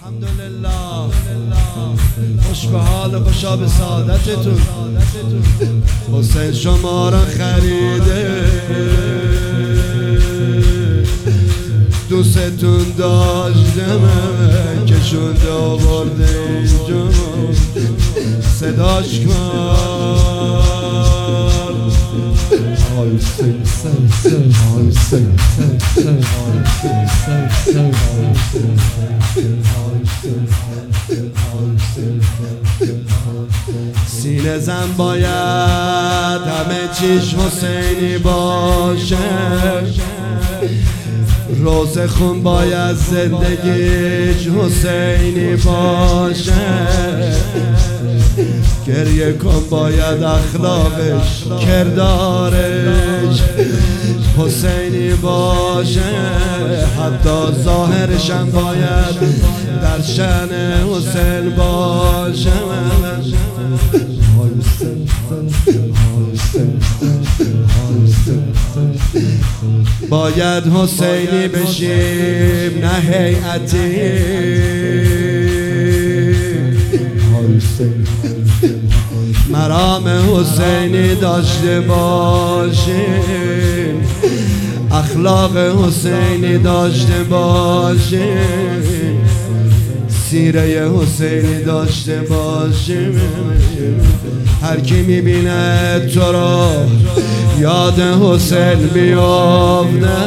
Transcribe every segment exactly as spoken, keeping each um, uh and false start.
الحمدلله. خوش به حال خوشا به سعادتتون. حسین شما را خریده، دوستتون داشتم، کشونده آورده اینجا، صداش کن. سینه زن باید همه چیش حسینی باشه، روز خون باید زندگیش حسینی باشه، گریه کن باید اخلاقش کردارش حسینی باشه، حتی ظاهرشم باید در شأن حسین باشه. باید حسینی بشیم نه هیئتی، مرام حسینی داشته باشیم، اخلاق حسینی داشته باشیم، سیره حسینی داشته باشیم. هر کی میبینه تو رو یاد حسین بیافته،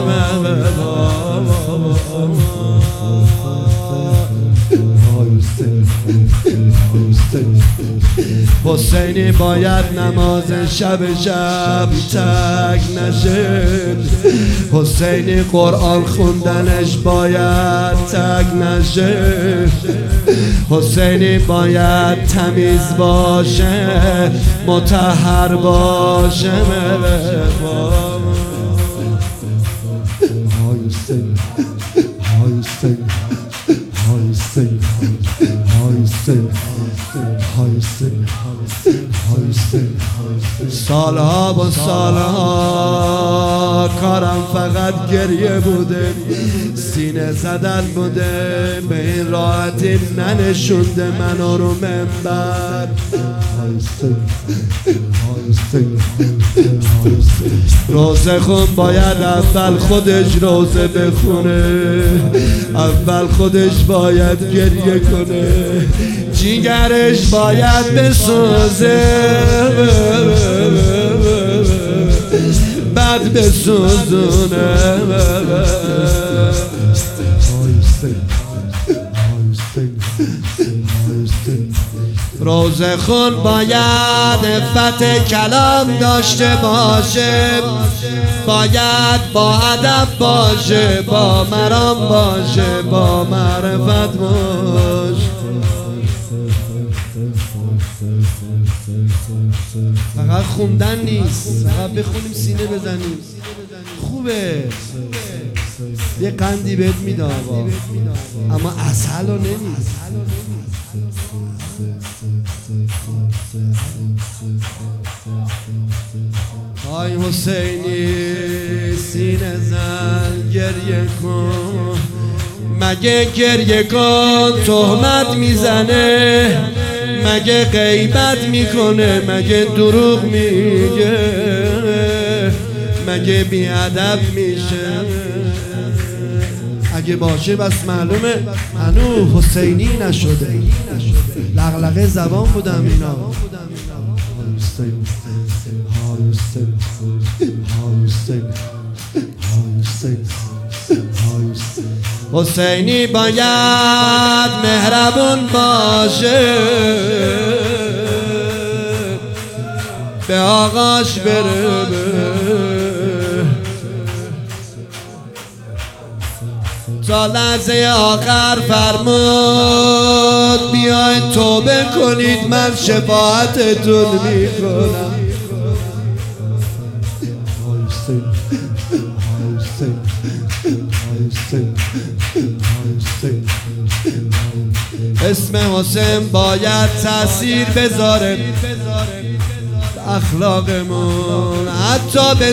حسینی باید نماز شب شب تک نشه، حسینی قرآن خوندنش باید تک نشه، حسینی باید تمیز باشه، مطهر باشه. سالها و سالها کارم فقط گریه بوده، سینه زدن بوده، به این راحتی ننشونده منو رو منبر. روزه خون باید اول خودش روزه بخونه، اول خودش باید گریه کنه، جیگرش باید بسوزه، بعد بسوزونه. روزه خون باید عفت کلام داشته باشه، باید با ادب باشه، با مرام باشه، با معرفت باشه. فقط خوندن نیست، فقط بخونیم سینه بزنیم خوبه، یه قندی بهت میده آقا، اما عسل رو نمیز. آی حسینی سینه زن گریه کن، مگه گریه کن تهمت میزنه، مگه غیبت میکنه، مگه دروغ میگه، مگه بیادب میشه؟ اگه باشه بس معلومه هنو حسینی نشده، لغلقه زبان بودم اینا. حسینی باید مهربون باشه، به آقاش بره، تا لحظه آخر فرمود بیاید توبه کنید من شفاعتتون میکنم. اسم حسین باید تأثیر بذاره اخلاقمون، حتی به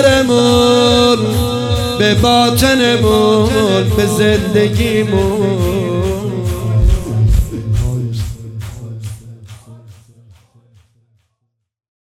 ظاهرمون، به باطنمون، به زندگیمون.